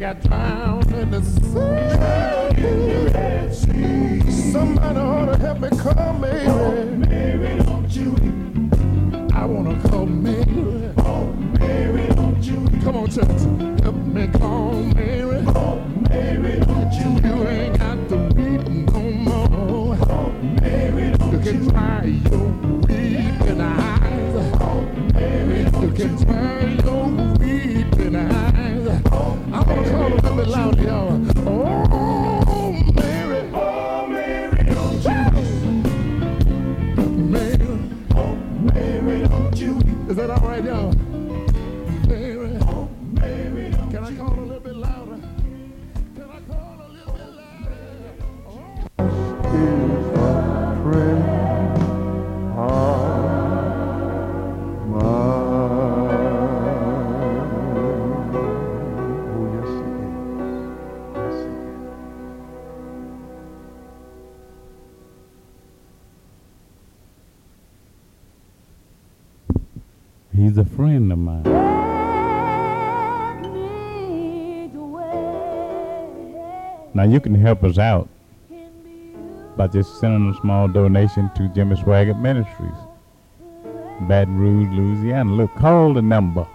got drowned in the sea. Somebody ought to help me call Mary. Oh, Mary, don't you weep. I want to call Mary. Oh, Mary, don't you weep. Come on, church. Help me call Mary. Oh, Mary, don't you weep. You ain't got to weep no more. Oh, Mary, don't you can dry your weeping eyes. Oh, Mary, don't you can dry your weeping eyes. Oh, I want to call a little bit louder, y'all. Oh, Mary. Oh, Mary, don't you weep. Mary. Oh, Mary, don't you weep. Is that all right, y'all? Mary. Oh, Mary, don't can I call a little bit louder? Can I call a little bit louder? Oh. Is a friend of mine. Oh, yes, he is. Yes, he is. He's a friend of mine. Now you can help us out by just sending a small donation to Jimmy Swaggart Ministries, Baton Rouge, Louisiana. Look, call the number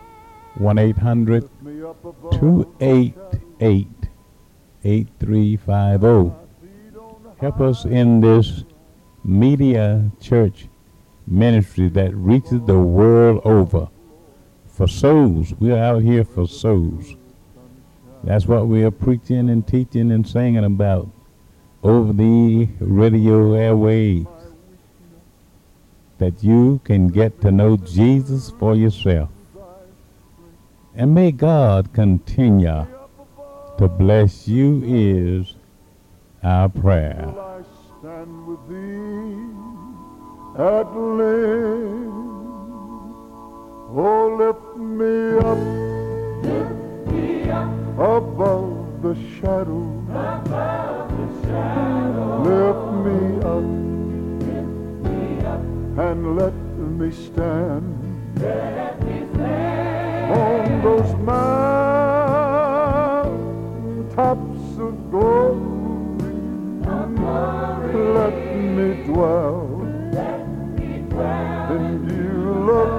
1-800-288-8350. Help us in this media church ministry that reaches the world over for souls. We're out here for souls. That's what we are preaching and teaching and singing about over the radio airwaves, that you can get to know Jesus for yourself. And may God continue to bless you is our prayer. I stand with thee at length. Oh, lift me up above the shadow. Lift me up and let me stand on those mountain tops of glory. Let me dwell in Beulah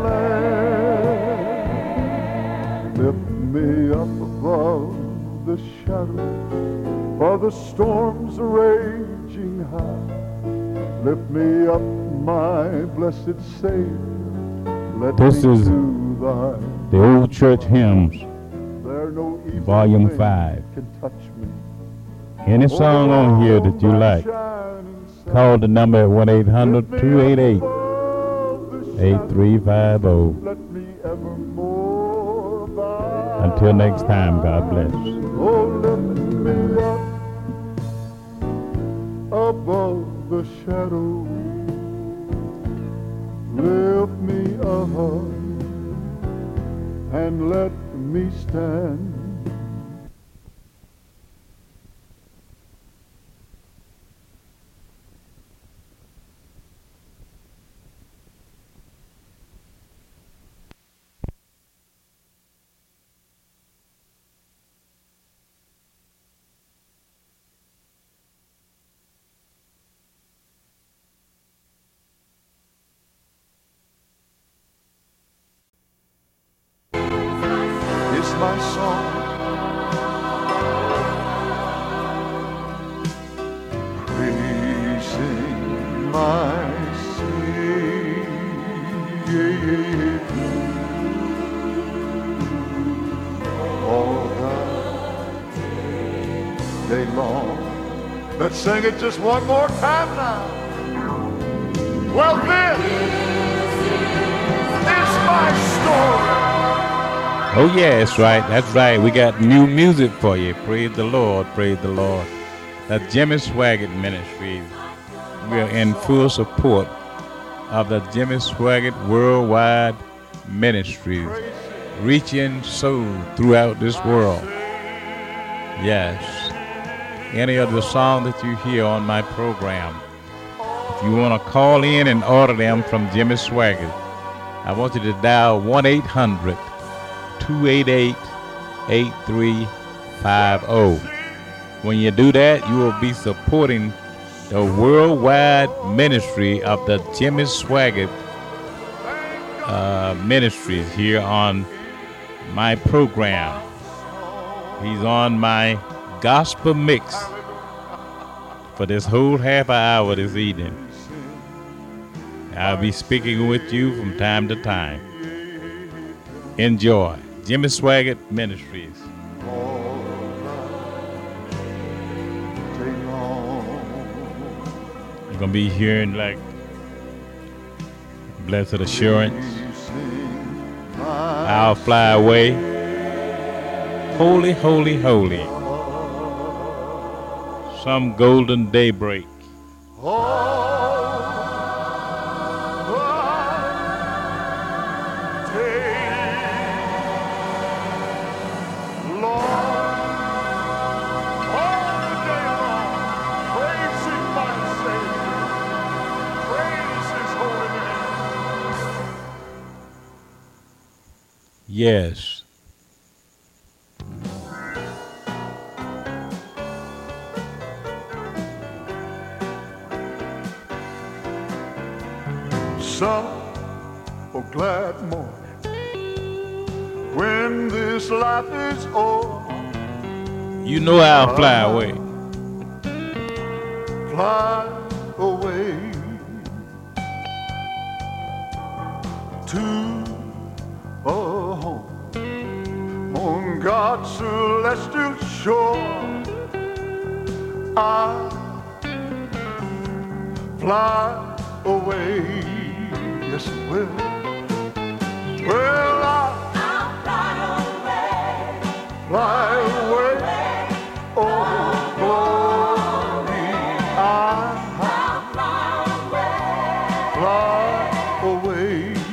land. Lift me up above the shadow, for the storms are raging high. Lift me up, my blessed Savior. Let This me is to thy the Old Church Hymns, there no evil Volume thing 5. can touch me. Any song on here that you like, call the number at 1-800-288-8350. Let me evermore abide. Until next time, God bless. Oh, lift me up above the shadow. Lift me up and let me stand. It's my song, praising my Savior all the day long. Let's sing it just one more time now. Well, this is my story. Oh, yeah, that's right. That's right. We got new music for you. Praise the Lord. Praise the Lord. That's Jimmy Swaggart Ministries. We are in full support of the Jimmy Swaggart Worldwide Ministries, reaching souls throughout this world. Yes. Any of the songs that you hear on my program, if you want to call in and order them from Jimmy Swaggart, I want you to dial 1-800-288-8350. When you do that, you will be supporting the worldwide ministry of the Jimmy Swaggart Ministries here on my program. He's on my gospel mix for this whole half hour this evening. I'll be speaking with you from time to time. Enjoy. Jimmy Swaggart Ministries. You're going to be hearing like Blessed Assurance, I'll Fly Away, Holy, Holy, Holy, Some Golden Daybreak. Yes. Some a glad morning when this life is over. You know I'll fly away. Fly away to a home on God's celestial shore. I'll fly away, yes I will. Well, I'll fly away, oh glory. I'll fly away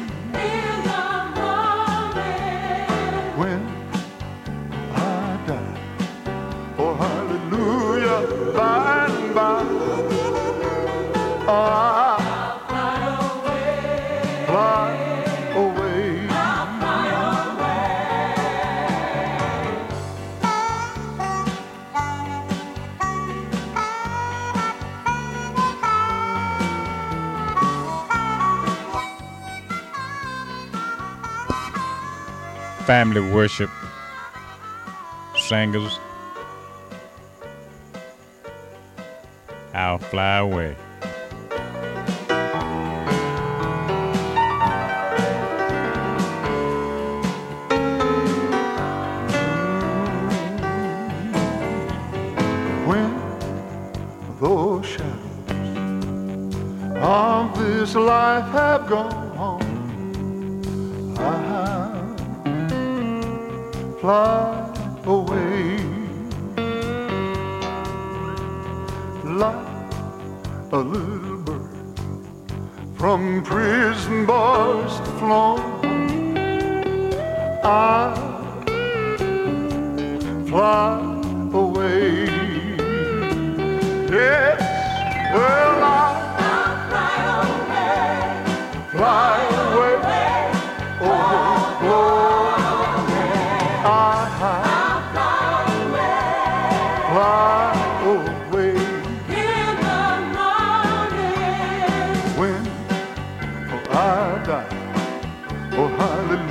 when I die. Oh hallelujah, by and by. I'll fly away. Family worship singers, I'll fly away. When those shadows of this life have gone, I'll fly away like a little bird from prison bars flown. I'll fly away. Yes, well, I'll fly away. Oh, glory. I'll fly away In the morning when I die. Oh, hallelujah.